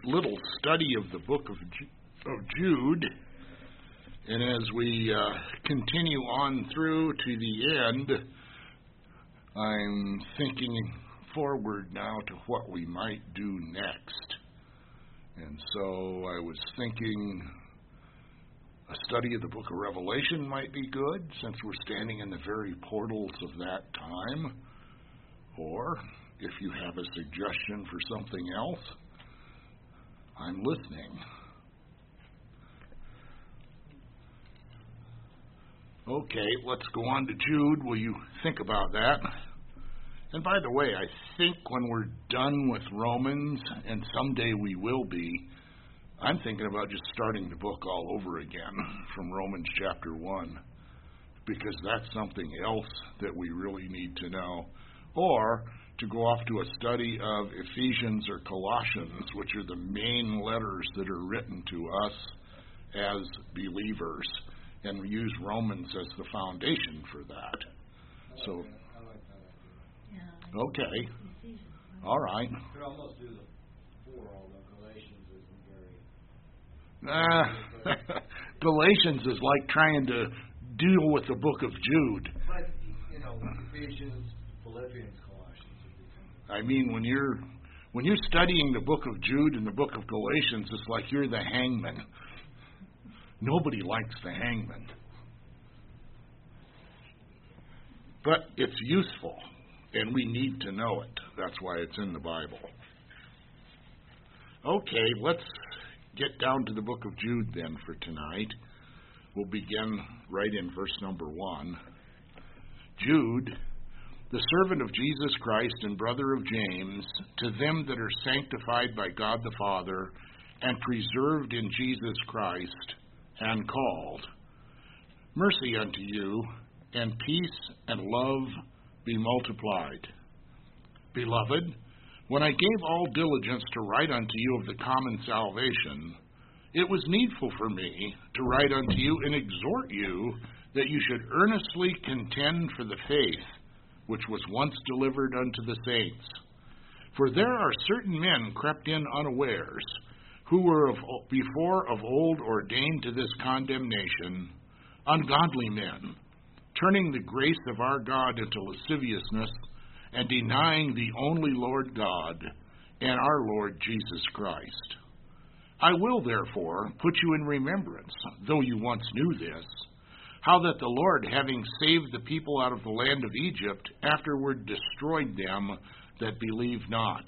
little study of the book of Jude. And as we continue on through to the end, I'm thinking forward now to what we might do next. And so I was thinking a study of the book of Revelation might be good, since we're standing in the very portals of that time. Or, if you have a suggestion for something else, I'm listening. Okay, let's go on to Jude. Will you think about that? And by the way, I think when we're done with Romans, and someday we will be, I'm thinking about just starting the book all over again from Romans chapter 1, because that's something else that we really need to know. Or to go off to a study of Ephesians or Colossians, which are the main letters that are written to us as believers, and we use Romans as the foundation for that. So, okay. All right. You could almost do the 4, although Galatians isn't very... Galatians is like trying to deal with the book of Jude. But, Ephesians, Philippians, Colossians. I mean, when you're studying the book of Jude and the book of Galatians, it's like you're the hangman. Nobody likes the hangman. But it's useful, and we need to know it. That's why it's in the Bible. Okay, let's get down to the book of Jude then for tonight. We'll begin right in verse number 1. Jude, the servant of Jesus Christ and brother of James, to them that are sanctified by God the Father and preserved in Jesus Christ and called, mercy unto you, and peace and love be multiplied. Beloved, when I gave all diligence to write unto you of the common salvation, it was needful for me to write unto you and exhort you that you should earnestly contend for the faith which was once delivered unto the saints. For there are certain men crept in unawares, who were before of old ordained to this condemnation, ungodly men, turning the grace of our God into lasciviousness, and denying the only Lord God and our Lord Jesus Christ. I will therefore put you in remembrance, though you once knew this, how that the Lord, having saved the people out of the land of Egypt, afterward destroyed them that believed not.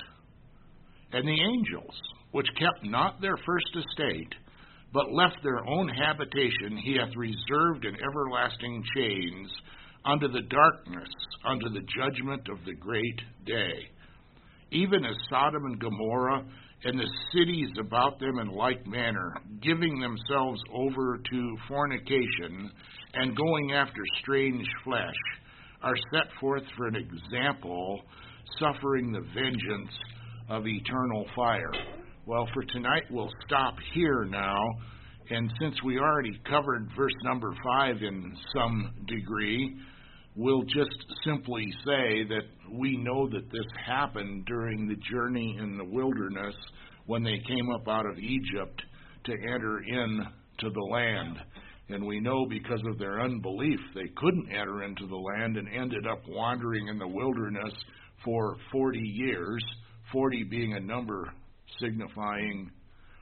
And the angels, which kept not their first estate, but left their own habitation, he hath reserved in everlasting chains unto the darkness, unto the judgment of the great day. Even as Sodom and Gomorrah and the cities about them in like manner, giving themselves over to fornication and going after strange flesh, are set forth for an example, suffering the vengeance of eternal fire. Well, for tonight we'll stop here now, and since we already covered verse number 5 in some degree, we'll just simply say that we know that this happened during the journey in the wilderness when they came up out of Egypt to enter into the land. And we know because of their unbelief they couldn't enter into the land and ended up wandering in the wilderness for 40 years, 40 being a number signifying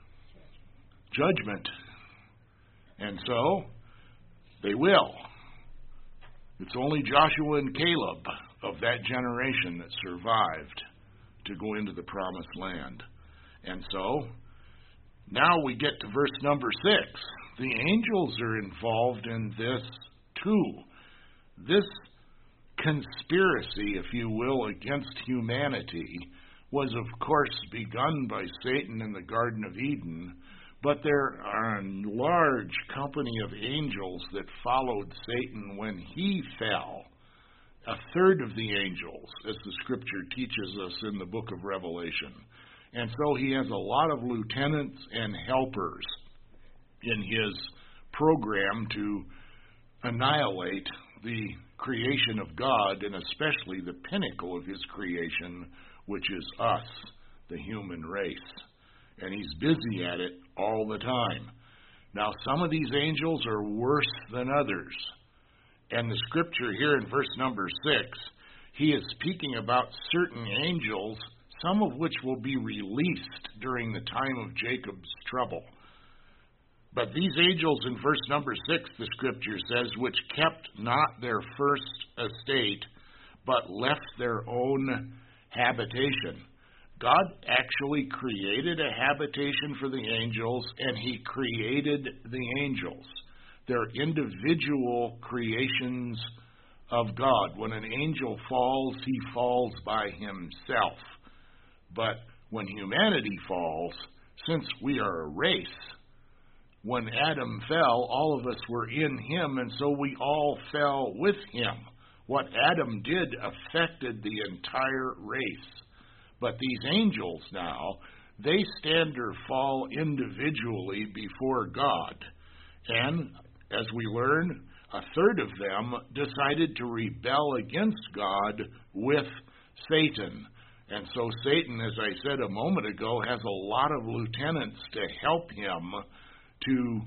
judgment. And so they will. It's only Joshua and Caleb of that generation that survived to go into the promised land. And so now we get to verse number 6. The angels are involved in this too. This conspiracy, if you will, against humanity was, of course, begun by Satan in the Garden of Eden, but there are a large company of angels that followed Satan when he fell. A third of the angels, as the Scripture teaches us in the book of Revelation. And so he has a lot of lieutenants and helpers in his program to annihilate the creation of God, and especially the pinnacle of his creation, which is us, the human race. and he's busy at it all the time. Now, some of these angels are worse than others. And the scripture here in verse number 6, he is speaking about certain angels, some of which will be released during the time of Jacob's trouble. But these angels in verse number 6, the scripture says, which kept not their first estate, but left their own habitation. God actually created a habitation for the angels, and he created the angels. They're individual creations of God. When an angel falls, he falls by himself. But when humanity falls, since we are a race, when Adam fell, all of us were in him, and so we all fell with him. What Adam did affected the entire race. But these angels now, they stand or fall individually before God. And, as we learn, a third of them decided to rebel against God with Satan. And so Satan, as I said a moment ago, has a lot of lieutenants to help him to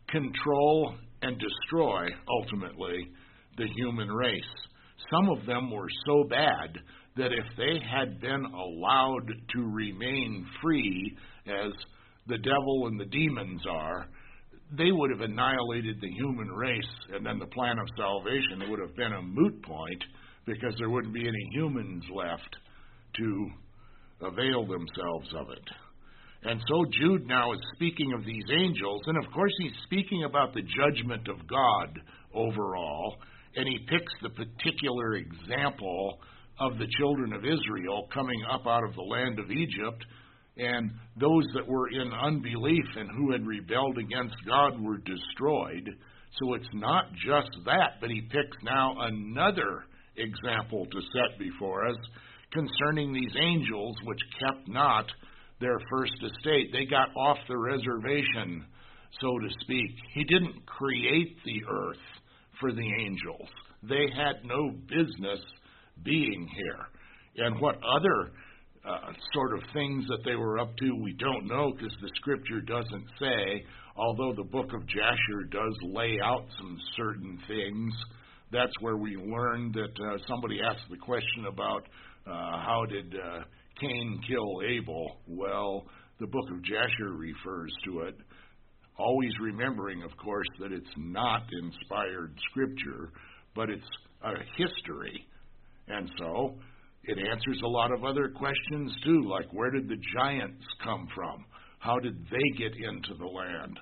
control and destroy, ultimately, the human race. Some of them were so bad that if they had been allowed to remain free, as the devil and the demons are, they would have annihilated the human race, and then the plan of salvation would have been a moot point, because there wouldn't be any humans left to avail themselves of it. And so Jude now is speaking of these angels, and of course he's speaking about the judgment of God overall, and he picks the particular example of the children of Israel coming up out of the land of Egypt, and those that were in unbelief and who had rebelled against God were destroyed. So it's not just that, but he picks now another example to set before us concerning these angels which kept not their first estate. They got off the reservation, so to speak. He didn't create the earth for the angels. They had no business being here. And what other sort of things that they were up to, we don't know, because the scripture doesn't say, although the book of Jasher does lay out some certain things. That's where we learned that somebody asked the question about how did Cain kill Abel. Well, the book of Jasher refers to it, always remembering, of course, that it's not inspired scripture, but it's a history. And so it answers a lot of other questions too, like where did the giants come from? How did they get into the land?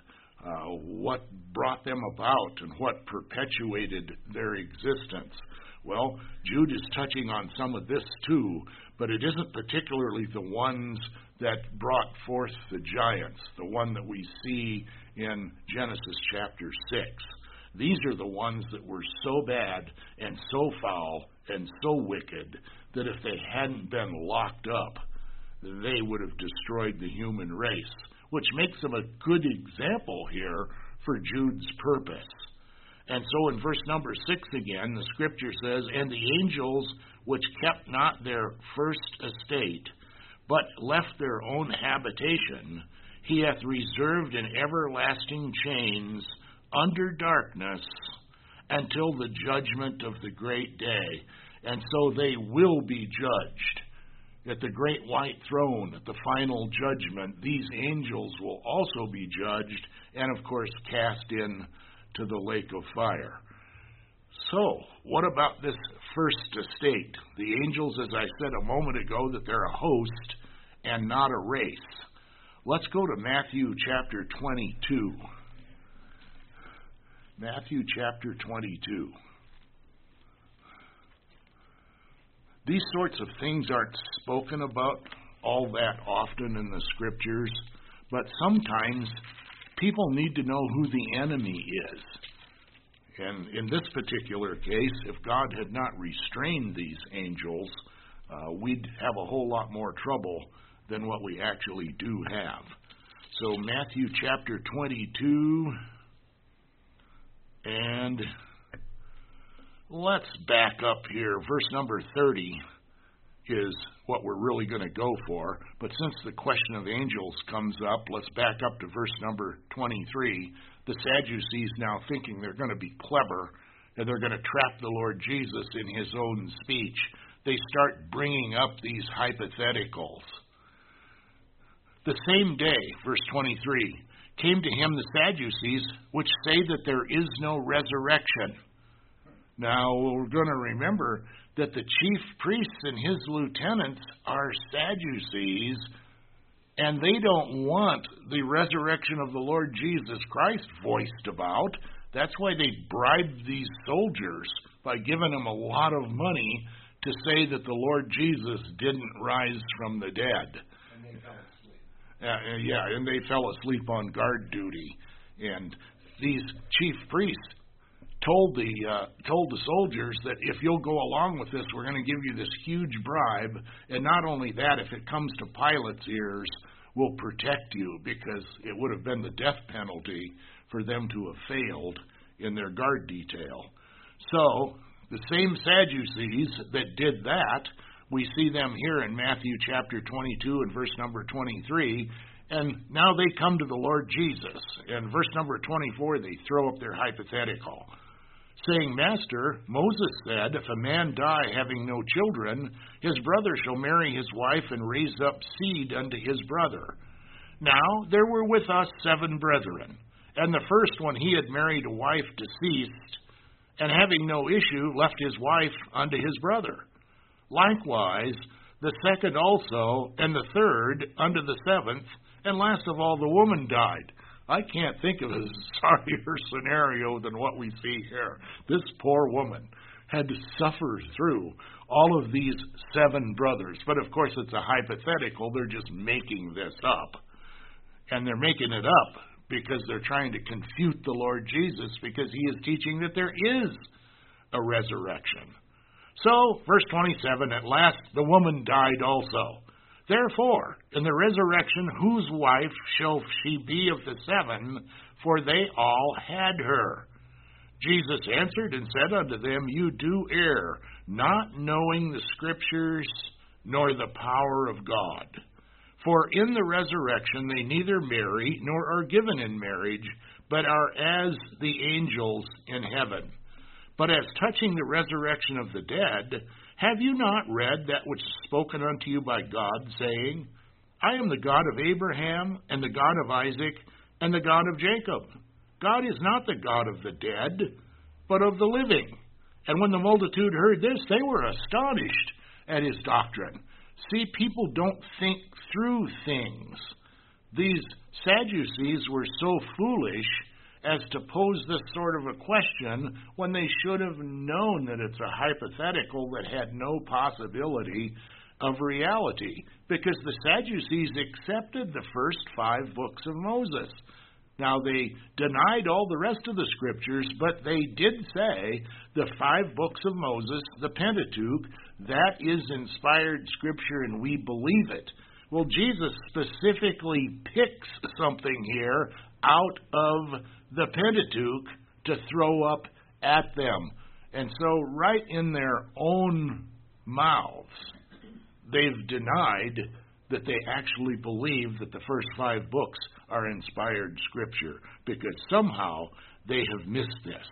What brought them about and what perpetuated their existence? Well, Jude is touching on some of this too, but it isn't particularly the ones that brought forth the giants, the one that we see in Genesis chapter 6. These are the ones that were so bad and so foul and so wicked that if they hadn't been locked up, they would have destroyed the human race, which makes them a good example here for Jude's purpose. And so in verse number 6 again, the scripture says, and the angels which kept not their first estate, but left their own habitation, he hath reserved in everlasting chains under darkness until the judgment of the great day. And so they will be judged. At the great white throne, at the final judgment, these angels will also be judged and, of course, cast in to the lake of fire. So, what about this first estate? The angels, as I said a moment ago, that they're a host and not a race. Let's go to Matthew chapter 22. Matthew chapter 22. These sorts of things aren't spoken about all that often in the scriptures, but sometimes people need to know who the enemy is. And in this particular case, if God had not restrained these angels, we'd have a whole lot more trouble than what we actually do have. So Matthew chapter 22, and let's back up here, verse number 30 is what we're really going to go for. But since the question of angels comes up, let's back up to verse number 23. The Sadducees, now thinking they're going to be clever and they're going to trap the Lord Jesus in his own speech, they start bringing up these hypotheticals. The same day, verse 23, came to him the Sadducees, which say that there is no resurrection. Now, we're going to remember that the chief priests and his lieutenants are Sadducees, and they don't want the resurrection of the Lord Jesus Christ voiced about. That's why they bribed these soldiers by giving them a lot of money to say that the Lord Jesus didn't rise from the dead. And they fell asleep. And they fell asleep on guard duty. And these chief priests told the soldiers that if you'll go along with this, we're going to give you this huge bribe. And not only that, if it comes to Pilate's ears, we'll protect you, because it would have been the death penalty for them to have failed in their guard detail. So the same Sadducees that did that, we see them here in Matthew chapter 22 and verse number 23. And now they come to the Lord Jesus. And verse number 24, they throw up their hypothetical, saying, Master, Moses said, if a man die having no children, his brother shall marry his wife and raise up seed unto his brother. Now there were with us 7 brethren, and the first, when he had married a wife, deceased, and having no issue, left his wife unto his brother. Likewise, the second also, and the third unto the 7th, and last of all the woman died. I can't think of a sorrier scenario than what we see here. This poor woman had to suffer through all of these 7 brothers. But of course it's a hypothetical. They're just making this up. And they're making it up because they're trying to confute the Lord Jesus, because he is teaching that there is a resurrection. So, verse 27, at last the woman died also. Therefore, in the resurrection, whose wife shall she be of the 7? For they all had her. Jesus answered and said unto them, You do err, not knowing the Scriptures, nor the power of God. For in the resurrection they neither marry, nor are given in marriage, but are as the angels in heaven. But as touching the resurrection of the dead, have you not read that which is spoken unto you by God, saying, I am the God of Abraham, and the God of Isaac, and the God of Jacob? God is not the God of the dead, but of the living. And when the multitude heard this, they were astonished at his doctrine. See, people don't think through things. These Sadducees were so foolish as to pose this sort of a question when they should have known that it's a hypothetical that had no possibility of reality, because the Sadducees accepted the first 5 books of Moses. Now, they denied all the rest of the Scriptures, but they did say the 5 books of Moses, the Pentateuch, that is inspired Scripture and we believe it. Well, Jesus specifically picks something here out of the Pentateuch to throw up at them. And so right in their own mouths, they've denied that they actually believe that the first 5 books are inspired Scripture, because somehow they have missed this.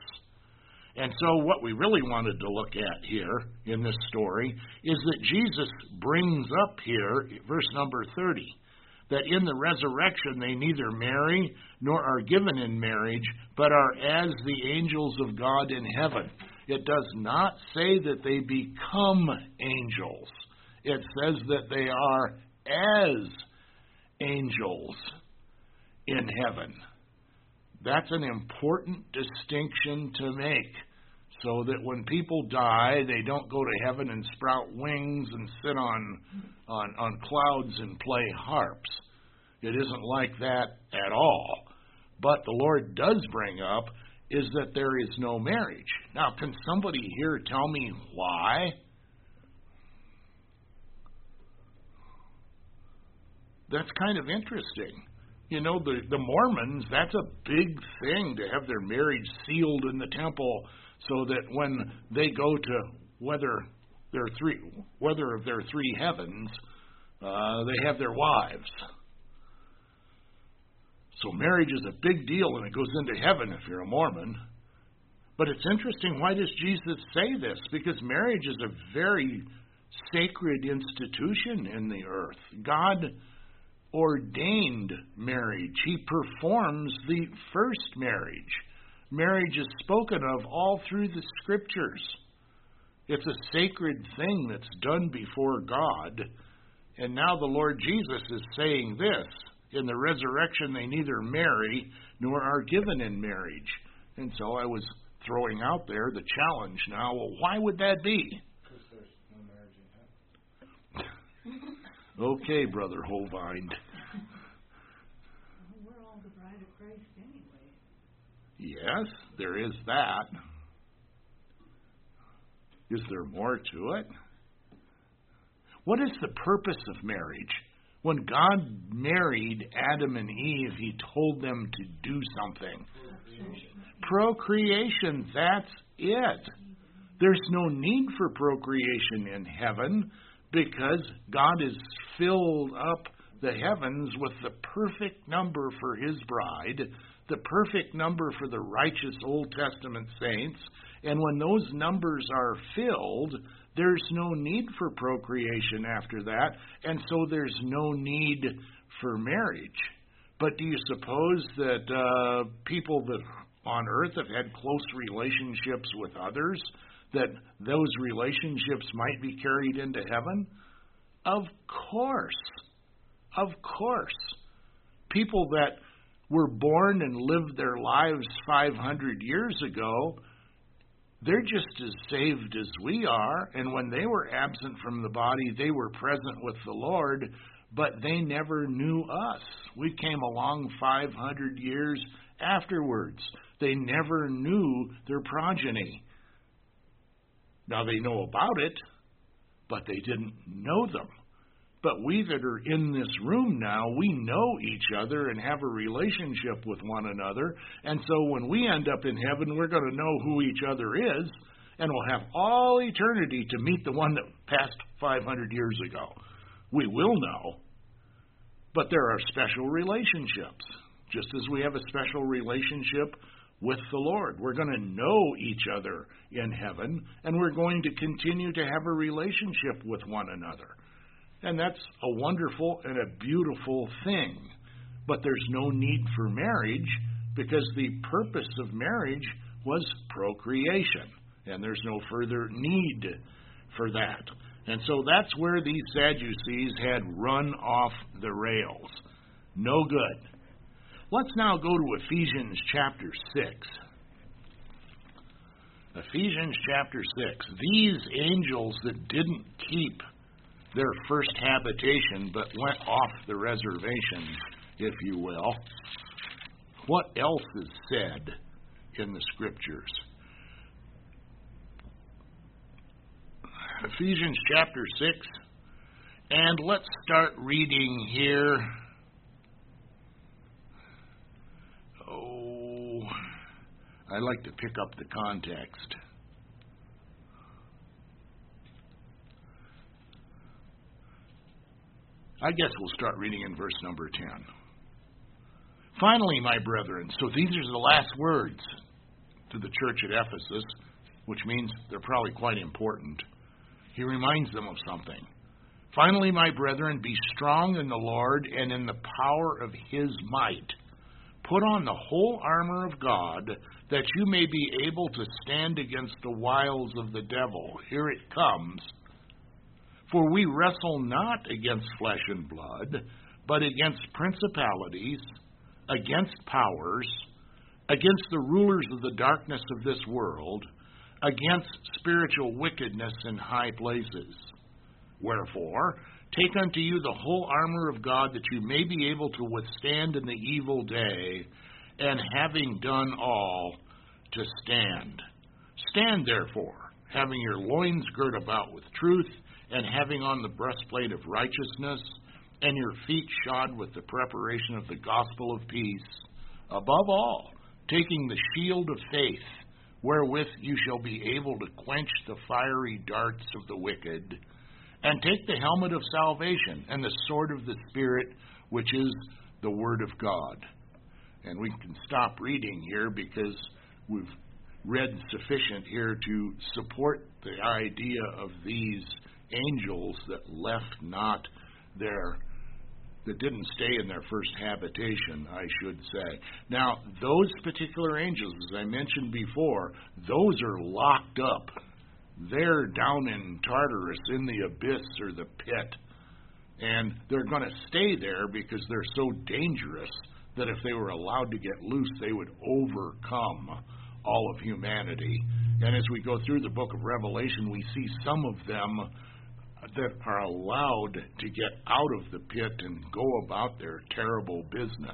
And so what we really wanted to look at here in this story is that Jesus brings up here, verse number 30, that in the resurrection they neither marry nor are given in marriage, but are as the angels of God in heaven. It does not say that they become angels. It says that they are as angels in heaven. That's an important distinction to make, so that when people die, they don't go to heaven and sprout wings and sit on clouds and play harps. It isn't like that at all. But the Lord does bring up is that there is no marriage. Now, can somebody here tell me why? That's kind of interesting. You know, the Mormons, that's a big thing to have their marriage sealed in the temple, so that when they go to, whether There are three, whether of their three heavens, they have their wives. So marriage is a big deal, and it goes into heaven if you're a Mormon. But it's interesting, why does Jesus say this? Because marriage is a very sacred institution in the earth. God ordained marriage. He performs the first marriage. Marriage is spoken of all through the Scriptures. It's a sacred thing that's done before God. And now the Lord Jesus is saying this. In the resurrection, they neither marry nor are given in marriage. And so I was throwing out there the challenge now. Well, why would that be? Because there's no marriage in heaven. Okay, Brother Hovind. We're all the bride of Christ anyway. Yes, there is that. Is there more to it? What is the purpose of marriage? When God married Adam and Eve, He told them to do something. Procreation, that's it. There's no need for procreation in heaven because God has filled up the heavens with the perfect number for His bride, the perfect number for the righteous Old Testament saints, and when those numbers are filled, there's no need for procreation after that, and so there's no need for marriage. But do you suppose that people that on earth have had close relationships with others, that those relationships might be carried into heaven? Of course. Of course. People that were born and lived their lives 500 years ago, they're just as saved as we are, and when they were absent from the body, they were present with the Lord, but they never knew us. We came along 500 years afterwards. They never knew their progeny. Now they know about it, but they didn't know them. But we that are in this room now, we know each other and have a relationship with one another. And so when we end up in heaven, we're going to know who each other is, and we'll have all eternity to meet the one that passed 500 years ago. We will know. But there are special relationships, just as we have a special relationship with the Lord. We're going to know each other in heaven, and we're going to continue to have a relationship with one another. And that's a wonderful and a beautiful thing. But there's no need for marriage because the purpose of marriage was procreation. And there's no further need for that. And so that's where these Sadducees had run off the rails. No good. Let's now go to Ephesians chapter 6. Ephesians chapter 6. These angels that didn't keep their first habitation, but went off the reservation, if you will. What else is said in the Scriptures? Ephesians chapter 6, and let's start reading here. I like to pick up the context. I guess we'll start reading in verse number 10. Finally, my brethren, so these are the last words to the church at Ephesus, which means they're probably quite important. He reminds them of something. Finally, my brethren, be strong in the Lord and in the power of His might. Put on the whole armor of God, that you may be able to stand against the wiles of the devil. Here it comes. For we wrestle not against flesh and blood, but against principalities, against powers, against the rulers of the darkness of this world, against spiritual wickedness in high places. Wherefore, take unto you the whole armor of God, that you may be able to withstand in the evil day, and having done all, to stand. Stand therefore, having your loins girt about with truth, and having on the breastplate of righteousness, and your feet shod with the preparation of the gospel of peace. Above all, taking the shield of faith, wherewith you shall be able to quench the fiery darts of the wicked, and take the helmet of salvation and the sword of the Spirit, which is the Word of God. And we can stop reading here because we've read sufficient here to support the idea of these angels that didn't stay in their first habitation, I should say. Now, those particular angels, as I mentioned before, those are locked up. They're down in Tartarus, in the abyss or the pit. And they're going to stay there because they're so dangerous that if they were allowed to get loose, they would overcome all of humanity. And as we go through the book of Revelation, we see some of them that are allowed to get out of the pit and go about their terrible business.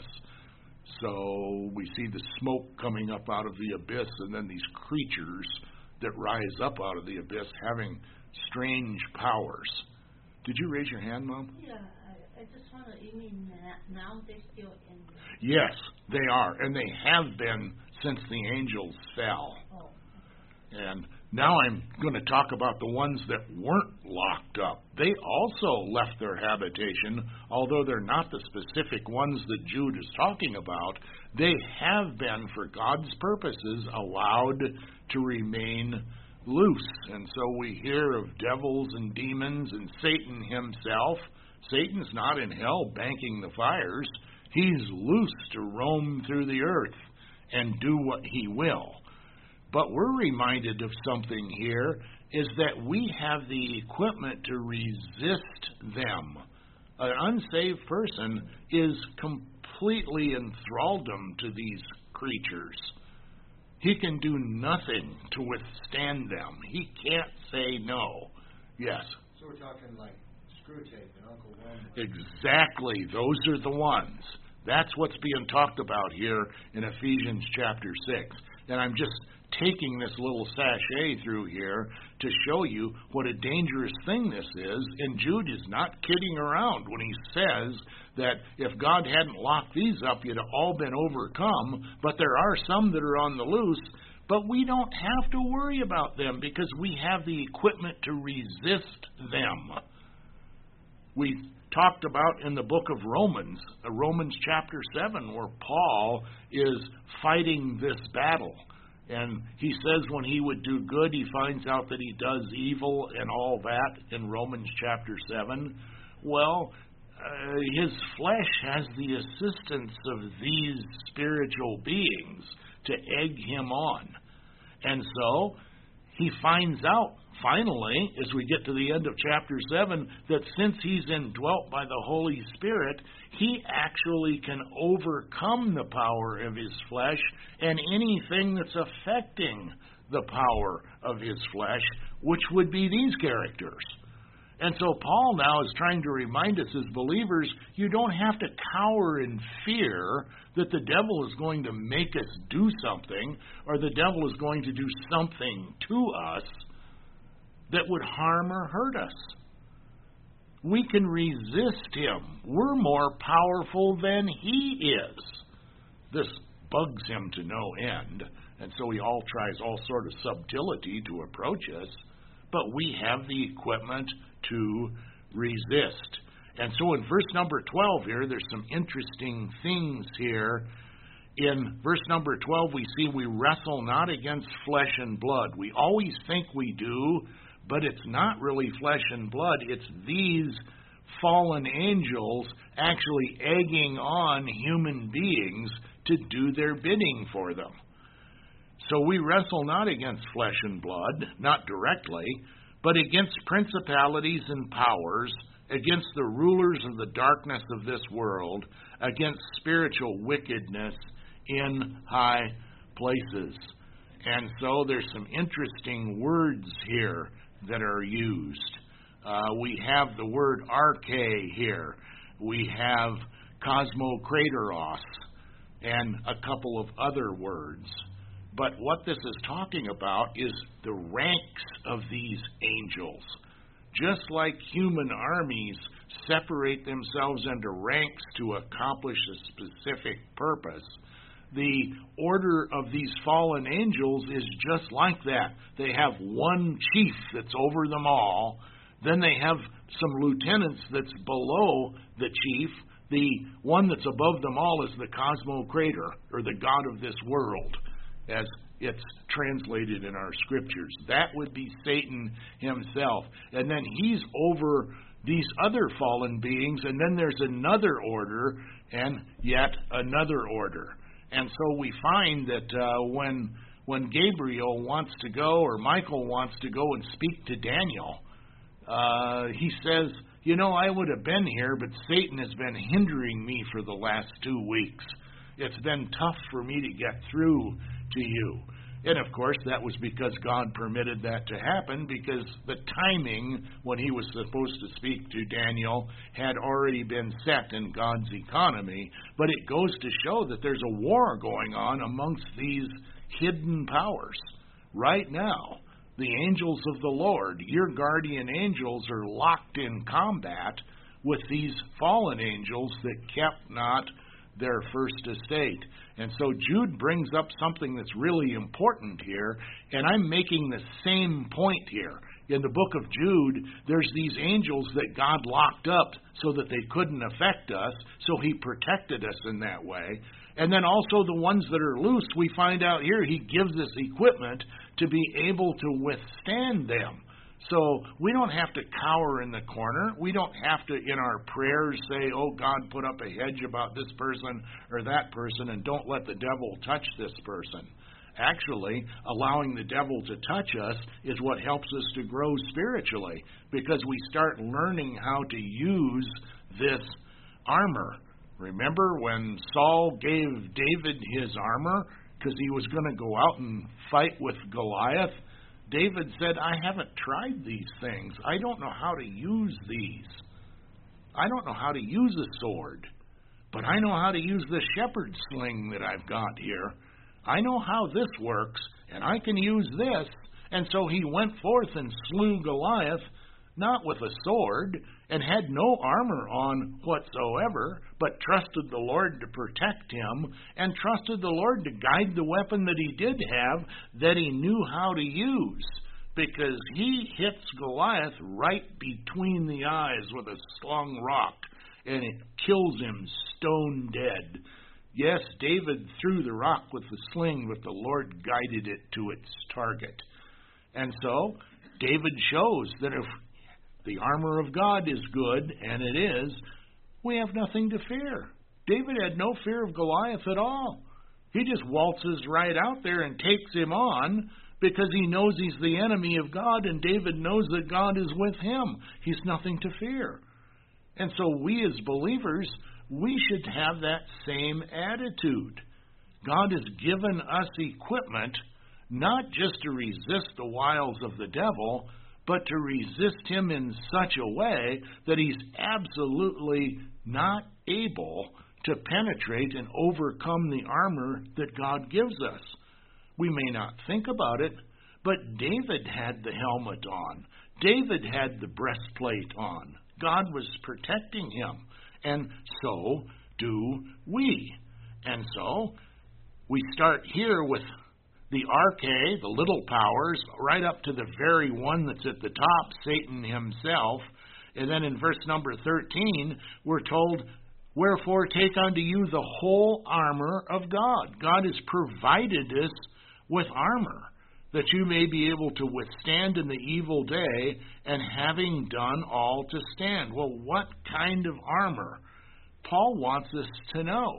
So we see the smoke coming up out of the abyss, and then these creatures that rise up out of the abyss having strange powers. Did you raise your hand, Mom? Yeah, I just want to, you mean now they're still in there? Yes, they are, and they have been since the angels fell. Oh. And now I'm going to talk about the ones that weren't locked up. They also left their habitation, although they're not the specific ones that Jude is talking about. They have been, for God's purposes, allowed to remain loose. And so we hear of devils and demons and Satan himself. Satan's not in hell banking the fires. He's loose to roam through the earth and do what he will. But we're reminded of something here, is that we have the equipment to resist them. An unsaved person is completely in thraldom to these creatures. He can do nothing to withstand them. He can't say no. Yes? So we're talking like Screw Tape and Uncle Wormwood. Exactly. Those are the ones. That's what's being talked about here in Ephesians chapter 6. And I'm just taking this little sachet through here to show you what a dangerous thing this is. And Jude is not kidding around when he says that if God hadn't locked these up, you'd have all been overcome. But there are some that are on the loose. But we don't have to worry about them because we have the equipment to resist them. We talked about in the book of Romans, Romans chapter 7, where Paul is fighting this battle. And he says when he would do good, he finds out that he does evil and all that in Romans chapter 7. Well, his flesh has the assistance of these spiritual beings to egg him on. And so he finds out finally, as we get to the end of chapter 7, that since he's indwelt by the Holy Spirit, he actually can overcome the power of his flesh and anything that's affecting the power of his flesh, which would be these characters. And so Paul now is trying to remind us as believers, you don't have to cower in fear that the devil is going to make us do something, or the devil is going to do something to us that would harm or hurt us. We can resist him. We're more powerful than he is. This bugs him to no end, and so he all tries all sort of subtlety to approach us, but we have the equipment to resist. And so in verse number 12 here, there's some interesting things here. In verse number 12, we see we wrestle not against flesh and blood. We always think we do, but it's not really flesh and blood. It's these fallen angels actually egging on human beings to do their bidding for them. So we wrestle not against flesh and blood, not directly, but against principalities and powers, against the rulers of the darkness of this world, against spiritual wickedness in high places. And so there's some interesting words here that are used. We have the word arche here. We have cosmokrateros and a couple of other words. But what this is talking about is the ranks of these angels. Just like human armies separate themselves into ranks to accomplish a specific purpose, the order of these fallen angels is just like that. They have one chief that's over them all. Then they have some lieutenants that's below the chief. The one that's above them all is the Cosmocrator, or the god of this world, as it's translated in our scriptures. That would be Satan himself. And then he's over these other fallen beings, and then there's another order, and yet another order. And so we find that when Gabriel wants to go, or Michael wants to go and speak to Daniel, he says, I would have been here, but Satan has been hindering me for the last 2 weeks. It's been tough for me to get through to you. And of course, that was because God permitted that to happen, because the timing when he was supposed to speak to Daniel had already been set in God's economy. But it goes to show that there's a war going on amongst these hidden powers. Right now, the angels of the Lord, your guardian angels, are locked in combat with these fallen angels that kept not their first estate. And so Jude brings up something that's really important here, and I'm making the same point here. In the book of Jude, there's these angels that God locked up so that they couldn't affect us, so he protected us in that way. And then also the ones that are loose, we find out here he gives us equipment to be able to withstand them. So we don't have to cower in the corner. We don't have to, in our prayers, say, oh, God, put up a hedge about this person or that person, and don't let the devil touch this person. Actually, allowing the devil to touch us is what helps us to grow spiritually, because we start learning how to use this armor. Remember when Saul gave David his armor because he was going to go out and fight with Goliath? David said, I haven't tried these things. I don't know how to use these. I don't know how to use a sword, but I know how to use the shepherd's sling that I've got here. I know how this works, and I can use this. And so he went forth and slew Goliath, not with a sword, and had no armor on whatsoever, but trusted the Lord to protect him, and trusted the Lord to guide the weapon that he did have, that he knew how to use, because he hits Goliath right between the eyes with a slung rock, and it kills him stone dead. Yes, David threw the rock with the sling, but the Lord guided it to its target. And so, David shows that if the armor of God is good, and it is, we have nothing to fear. David had no fear of Goliath at all. He just waltzes right out there and takes him on because he knows he's the enemy of God, and David knows that God is with him. He's nothing to fear. And so we as believers, we should have that same attitude. God has given us equipment not just to resist the wiles of the devil, but to resist him in such a way that he's absolutely not able to penetrate and overcome the armor that God gives us. We may not think about it, but David had the helmet on. David had the breastplate on. God was protecting him, and so do we. And so we start here with the arche, the little powers, right up to the very one that's at the top, Satan himself. And then in verse number 13, we're told, wherefore take unto you the whole armor of God. God has provided us with armor, that you may be able to withstand in the evil day, and having done all to stand. Well, what kind of armor? Paul wants us to know.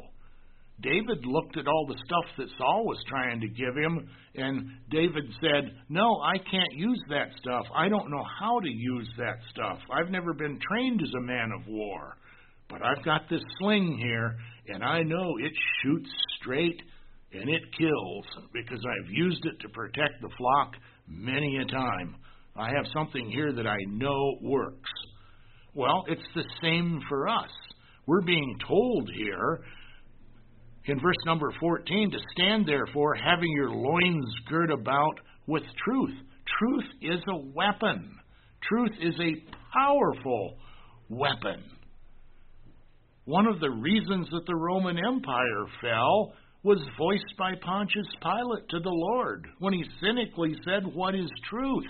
David looked at all the stuff that Saul was trying to give him, and David said, no, I can't use that stuff. I don't know how to use that stuff. I've never been trained as a man of war. But I've got this sling here, and I know it shoots straight and it kills, because I've used it to protect the flock many a time. I have something here that I know works. Well, it's the same for us. We're being told here in verse number 14, to stand therefore, having your loins girt about with truth. Truth is a weapon. Truth is a powerful weapon. One of the reasons that the Roman Empire fell was voiced by Pontius Pilate to the Lord when he cynically said, "What is truth?"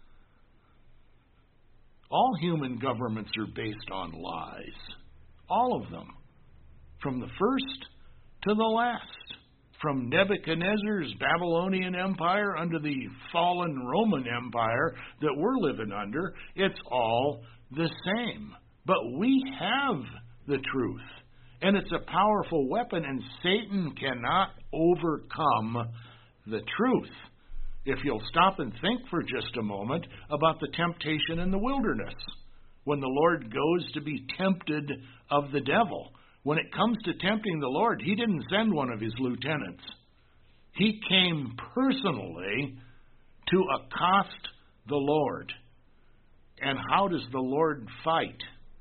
All human governments are based on lies. All of them. From the first to the last. From Nebuchadnezzar's Babylonian Empire under the fallen Roman Empire that we're living under, it's all the same. But we have the truth. And it's a powerful weapon, and Satan cannot overcome the truth. If you'll stop and think for just a moment about the temptation in the wilderness, when the Lord goes to be tempted of the devil. When it comes to tempting the Lord, he didn't send one of his lieutenants. He came personally to accost the Lord. And how does the Lord fight?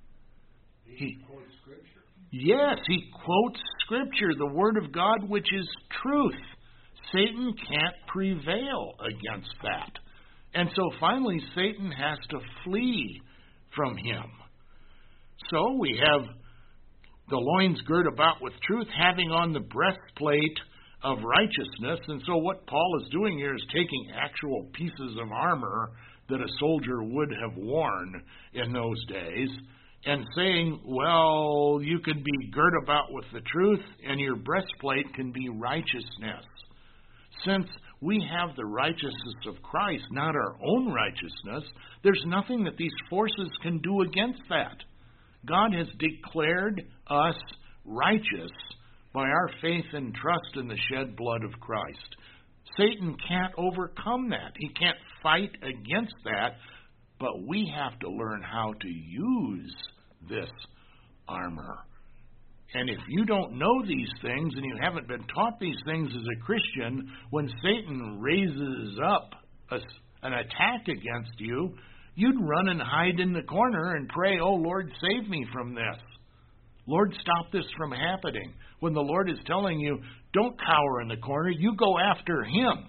He quotes Scripture. Yes, he quotes Scripture, the Word of God, which is truth. Satan can't prevail against that. And so finally, Satan has to flee from him. So we have the loins girt about with truth, having on the breastplate of righteousness. And so what Paul is doing here is taking actual pieces of armor that a soldier would have worn in those days and saying, well, you can be girt about with the truth and your breastplate can be righteousness. Since we have the righteousness of Christ, not our own righteousness, there's nothing that these forces can do against that. God has declared us righteous by our faith and trust in the shed blood of Christ. Satan can't overcome that. He can't fight against that, but we have to learn how to use this armor. And if you don't know these things and you haven't been taught these things as a Christian, when Satan raises up an attack against you, you'd run and hide in the corner and pray, oh, Lord, save me from this. Lord, stop this from happening. When the Lord is telling you, don't cower in the corner, you go after him.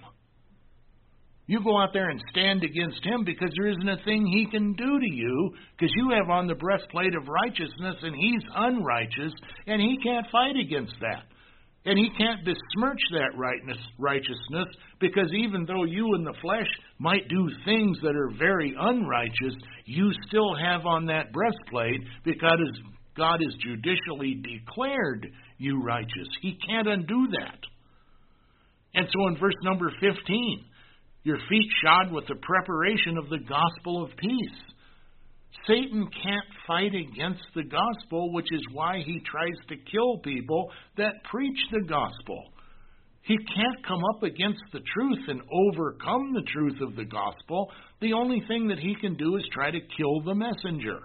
You go out there and stand against him because there isn't a thing he can do to you because you have on the breastplate of righteousness and he's unrighteous and he can't fight against that. And he can't besmirch that righteousness because even though you in the flesh might do things that are very unrighteous, you still have on that breastplate because God has judicially declared you righteous. He can't undo that. And so in verse number 15, your feet shod with the preparation of the gospel of peace. Satan can't fight against the gospel, which is why he tries to kill people that preach the gospel. He can't come up against the truth and overcome the truth of the gospel. The only thing that he can do is try to kill the messenger.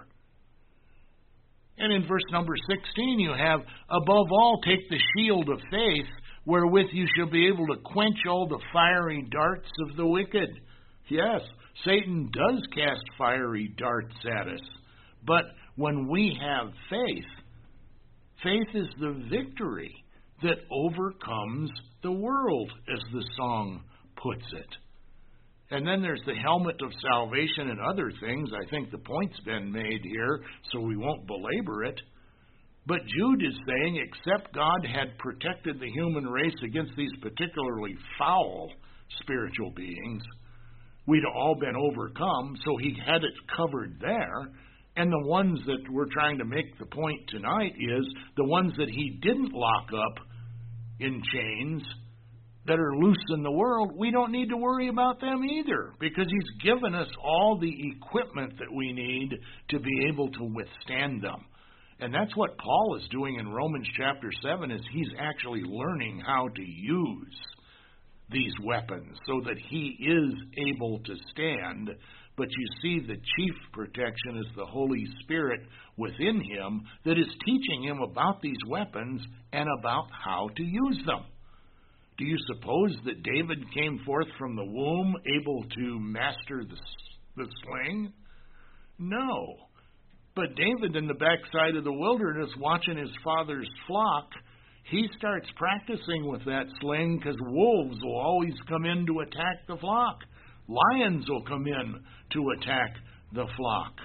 And in verse number 16 you have, above all, take the shield of faith, wherewith you shall be able to quench all the fiery darts of the wicked. Yes, Satan does cast fiery darts at us. But when we have faith, faith is the victory that overcomes the world, as the song puts it. And then there's the helmet of salvation and other things. I think the point's been made here, so we won't belabor it. But Jude is saying, except God had protected the human race against these particularly foul spiritual beings, we'd all been overcome, so he had it covered there. And the ones that we're trying to make the point tonight is the ones that he didn't lock up in chains that are loose in the world, we don't need to worry about them either, because he's given us all the equipment that we need to be able to withstand them. And that's what Paul is doing in Romans chapter 7, is he's actually learning how to use these weapons so that he is able to stand. But you see, the chief protection is the Holy Spirit within him that is teaching him about these weapons and about how to use them. Do you suppose that David came forth from the womb able to master the sling? No. But David, in the backside of the wilderness, watching his father's flock, he starts practicing with that sling because wolves will always come in to attack the flock. Lions will come in to attack the flock.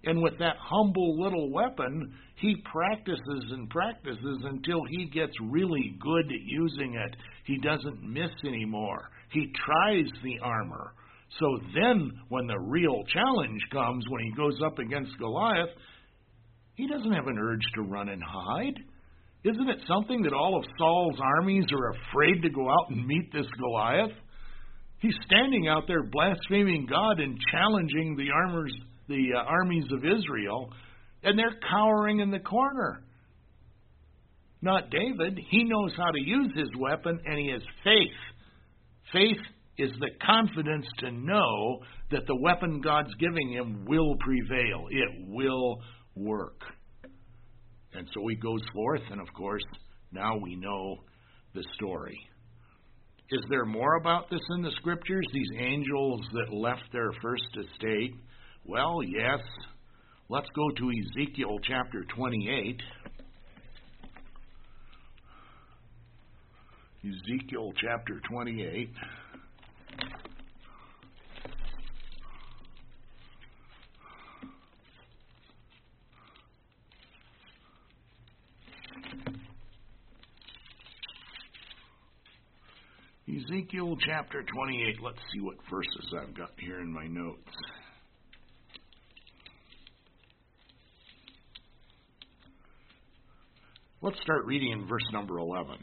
And with that humble little weapon, he practices and practices until he gets really good at using it. He doesn't miss anymore. He tries the armor. So then, when the real challenge comes, when he goes up against Goliath, he doesn't have an urge to run and hide. Isn't it something that all of Saul's armies are afraid to go out and meet this Goliath? He's standing out there blaspheming God and challenging the armies of Israel, and they're cowering in the corner. Not David. He knows how to use his weapon, and he has faith. Faith is the confidence to know that the weapon God's giving him will prevail. It will work. And so he goes forth, and of course, now we know the story. Is there more about this in the Scriptures, these angels that left their first estate? Well, yes. Let's go to Ezekiel chapter 28. Ezekiel chapter 28. Ezekiel chapter 28. Let's see what verses I've got here in my notes. Let's start reading in verse number 11.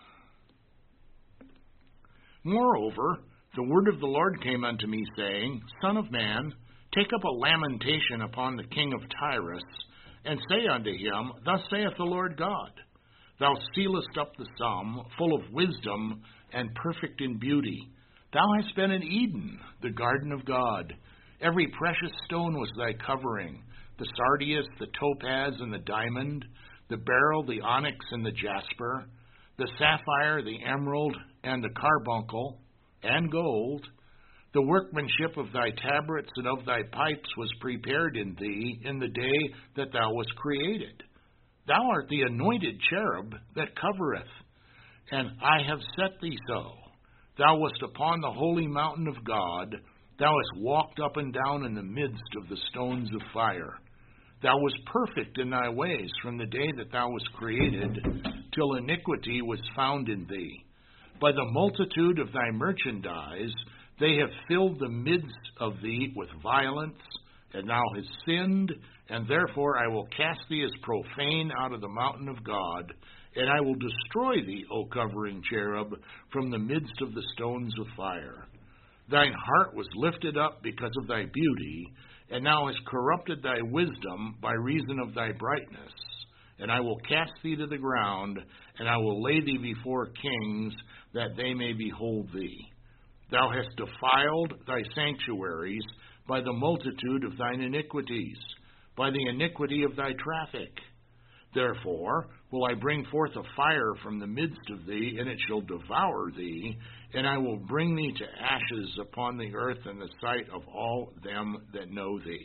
Moreover, the word of the Lord came unto me, saying, Son of man, take up a lamentation upon the king of Tyrus, and say unto him, Thus saith the Lord God, Thou sealest up the sum, full of wisdom, and perfect in beauty. Thou hast been in Eden, the garden of God. Every precious stone was thy covering, the sardius, the topaz, and the diamond, the beryl, the onyx, and the jasper, the sapphire, the emerald, and the carbuncle, and gold. The workmanship of thy tabrets and of thy pipes was prepared in thee in the day that thou wast created. Thou art the anointed cherub that covereth, and I have set thee so. Thou wast upon the holy mountain of God. Thou hast walked up and down in the midst of the stones of fire. Thou wast perfect in thy ways from the day that thou wast created, till iniquity was found in thee. By the multitude of thy merchandise they have filled the midst of thee with violence, and thou hast sinned, and therefore I will cast thee as profane out of the mountain of God, and I will destroy thee, O covering cherub, from the midst of the stones of fire. Thine heart was lifted up because of thy beauty, and thou hast corrupted thy wisdom by reason of thy brightness. And I will cast thee to the ground, and I will lay thee before kings, that they may behold thee. Thou hast defiled thy sanctuaries by the multitude of thine iniquities, by the iniquity of thy traffic. Therefore will I bring forth a fire from the midst of thee, and it shall devour thee, and I will bring thee to ashes upon the earth in the sight of all them that know thee.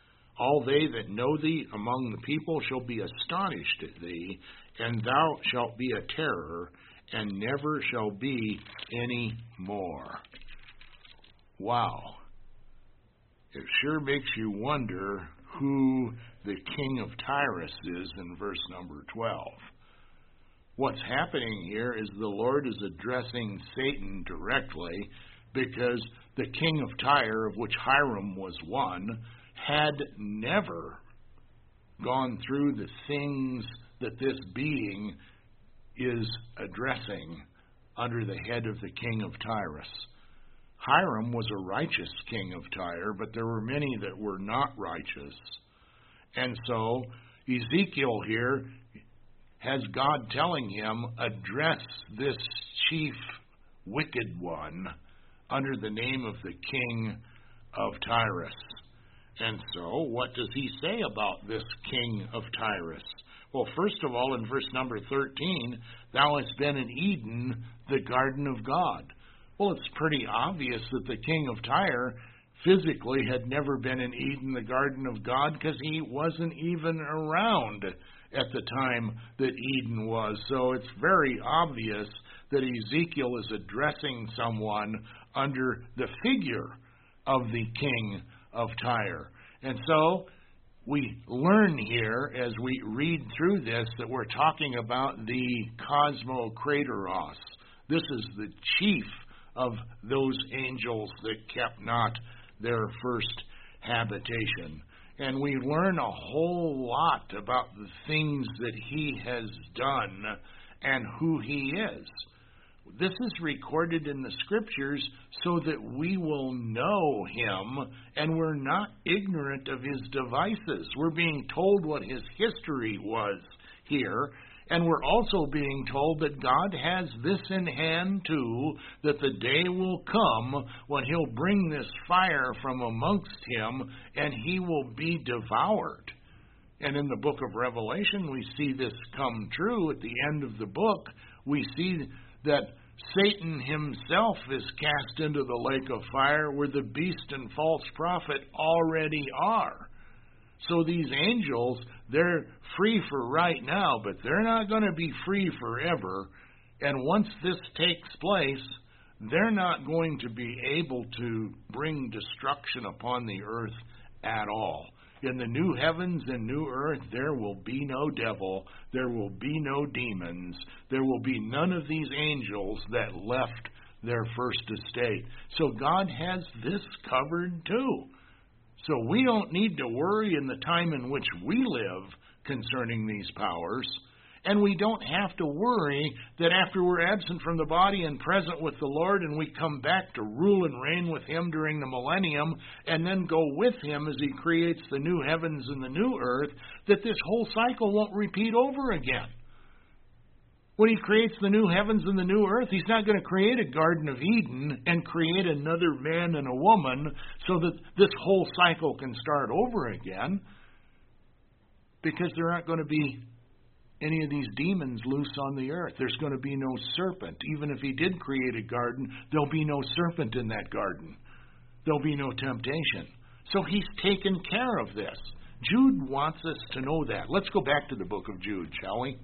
All they that know thee among the people shall be astonished at thee, and thou shalt be a terror, and never shall be any more. Wow. It sure makes you wonder who the king of Tyrus is in verse number 12. What's happening here is the Lord is addressing Satan directly, because the king of Tyre, of which Hiram was one, had never gone through the things that this being is addressing under the head of the king of Tyrus. Hiram was a righteous king of Tyre, but there were many that were not righteous. And so Ezekiel here has God telling him, address this chief wicked one under the name of the king of Tyrus. And so what does he say about this king of Tyrus? Well, first of all, in verse number 13, thou hast been in Eden, the garden of God. Well, it's pretty obvious that the king of Tyre physically had never been in Eden, the garden of God, because he wasn't even around at the time that Eden was. So it's very obvious that Ezekiel is addressing someone under the figure of the king of Tyre. And so we learn here as we read through this that we're talking about the Cosmocrateros. This is the chief of those angels that kept not their first habitation. And we learn a whole lot about the things that he has done and who he is. This is recorded in the Scriptures so that we will know him and we're not ignorant of his devices. We're being told what his history was here, and we're also being told that God has this in hand too, that the day will come when he'll bring this fire from amongst him and he will be devoured. And in the book of Revelation, we see this come true. At the end of the book, we see that Satan himself is cast into the lake of fire where the beast and false prophet already are. So these angels, they're free for right now, but they're not going to be free forever. And once this takes place, they're not going to be able to bring destruction upon the earth at all. In the new heavens and new earth, there will be no devil, there will be no demons, there will be none of these angels that left their first estate. So God has this covered too. So we don't need to worry in the time in which we live concerning these powers. And we don't have to worry that after we're absent from the body and present with the Lord and we come back to rule and reign with him during the millennium and then go with him as he creates the new heavens and the new earth, that this whole cycle won't repeat over again. When he creates the new heavens and the new earth, he's not going to create a Garden of Eden and create another man and a woman so that this whole cycle can start over again, because there aren't going to be any of these demons loose on the earth. There's going to be no serpent. Even if he did create a garden, there'll be no serpent in that garden. There'll be no temptation. So he's taken care of this. Jude wants us to know that. Let's go back to the book of Jude, shall we?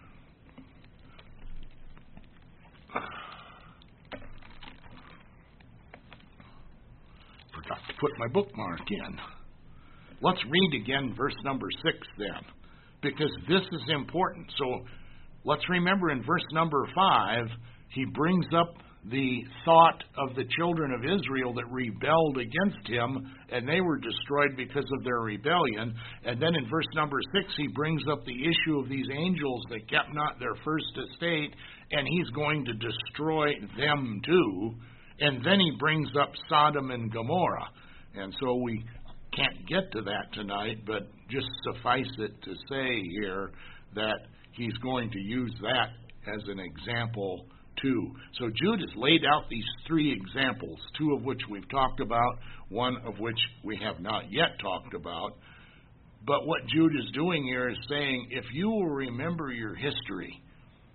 Forgot to put my bookmark in. Let's read again verse number 6 then, because this is important. So let's remember in verse number 5, he brings up the thought of the children of Israel that rebelled against him, and they were destroyed because of their rebellion. And then in verse number 6, he brings up the issue of these angels that kept not their first estate, and he's going to destroy them too. And then he brings up Sodom and Gomorrah. And so we can't get to that tonight, but just suffice it to say here that he's going to use that as an example too. So Jude has laid out these 3 examples, 2 of which we've talked about, 1 of which we have not yet talked about. But what Jude is doing here is saying, if you will remember your history,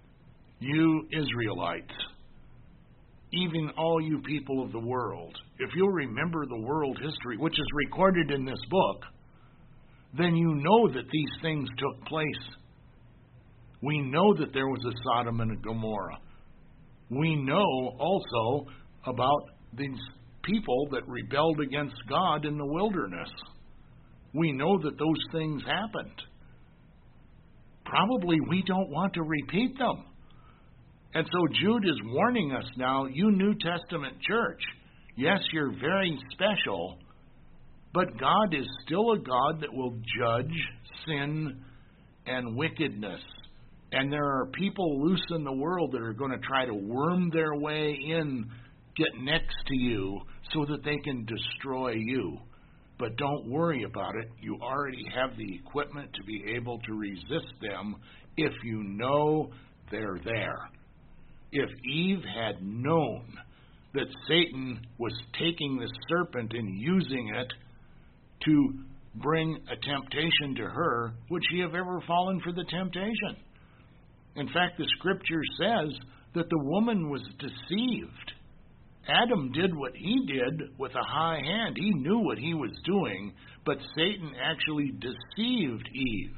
you Israelites, even all you people of the world, if you'll remember the world history, which is recorded in this book, then you know that these things took place. We know that there was a Sodom and a Gomorrah. We know also about these people that rebelled against God in the wilderness. We know that those things happened. Probably we don't want to repeat them. And so Jude is warning us now, you New Testament church, yes, you're very special, but God is still a God that will judge sin and wickedness. And there are people loose in the world that are going to try to worm their way in, get next to you, so that they can destroy you. But don't worry about it. You already have the equipment to be able to resist them if you know they're there. If Eve had known that Satan was taking the serpent and using it to bring a temptation to her, would she have ever fallen for the temptation? In fact, the Scripture says that the woman was deceived. Adam did what he did with a high hand. He knew what he was doing, but Satan actually deceived Eve.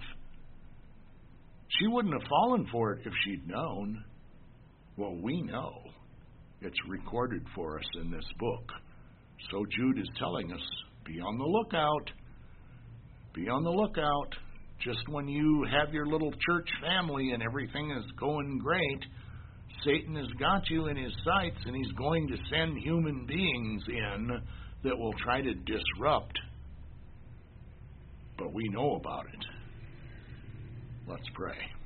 She wouldn't have fallen for it if she'd known. Well, we know. It's recorded for us in this book. So Jude is telling us, be on the lookout. be on the lookout. Just when you have your little church family and everything is going great, Satan has got you in his sights, and he's going to send human beings in that will try to disrupt. But we know about it. Let's pray.